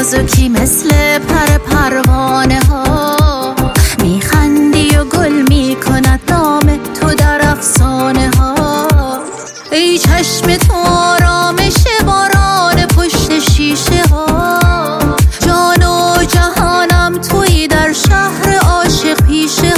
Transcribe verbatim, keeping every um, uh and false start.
نازکی مثل پر پروانه ها، میخندی و گل میکند نام تو در افسانه ها. ای چشم تو آرامش باران پشت شیشه ها، جان و جهانم تویی در شهر عاشق پیشه